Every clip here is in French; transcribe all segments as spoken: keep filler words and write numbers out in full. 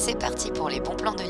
C'est parti pour les bons plans de Lynn.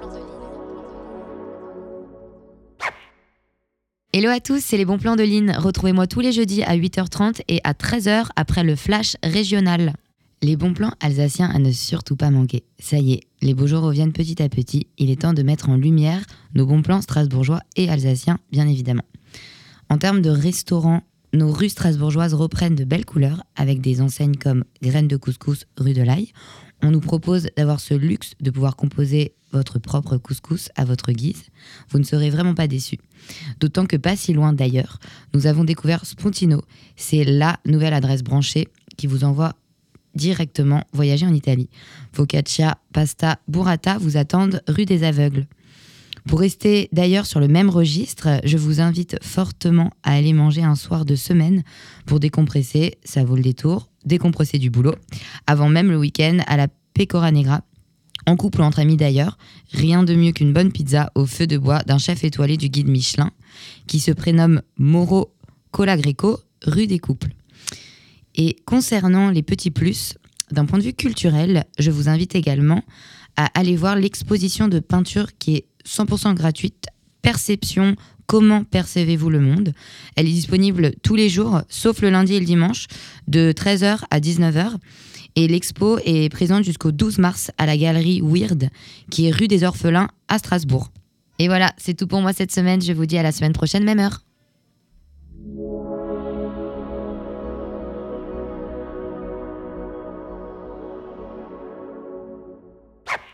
Hello à tous, c'est les bons plans de Lynn. Retrouvez-moi tous les jeudis à huit heures trente et à treize heures après le flash régional. Les bons plans alsaciens à ne surtout pas manquer. Ça y est, les beaux jours reviennent petit à petit. Il est temps de mettre en lumière nos bons plans strasbourgeois et alsaciens, bien évidemment. En termes de restaurants, nos rues strasbourgeoises reprennent de belles couleurs avec des enseignes comme Graines de Couscous, rue de l'Ail. On nous propose d'avoir ce luxe de pouvoir composer votre propre couscous à votre guise. Vous ne serez vraiment pas déçus. D'autant que pas si loin d'ailleurs, nous avons découvert Spontino. C'est la nouvelle adresse branchée qui vous envoie directement voyager en Italie. Focaccia, pasta, burrata vous attendent rue des Aveugles. Pour rester d'ailleurs sur le même registre, je vous invite fortement à aller manger un soir de semaine pour décompresser, ça vaut le détour, décompresser du boulot, avant même le week-end à la Pecora Negra, en couple ou entre amis d'ailleurs, rien de mieux qu'une bonne pizza au feu de bois d'un chef étoilé du guide Michelin, qui se prénomme Mauro Colagreco, rue des Couples. Et concernant les petits plus, d'un point de vue culturel, je vous invite également à aller voir l'exposition de peinture qui est cent pour cent gratuite, Perception, comment percevez-vous le monde ? Elle est disponible tous les jours, sauf le lundi et le dimanche, de treize heures à dix-neuf heures. Et l'expo est présente jusqu'au douze mars à la galerie Weird, qui est rue des Orphelins à Strasbourg. Et voilà, c'est tout pour moi cette semaine. Je vous dis à la semaine prochaine, même heure.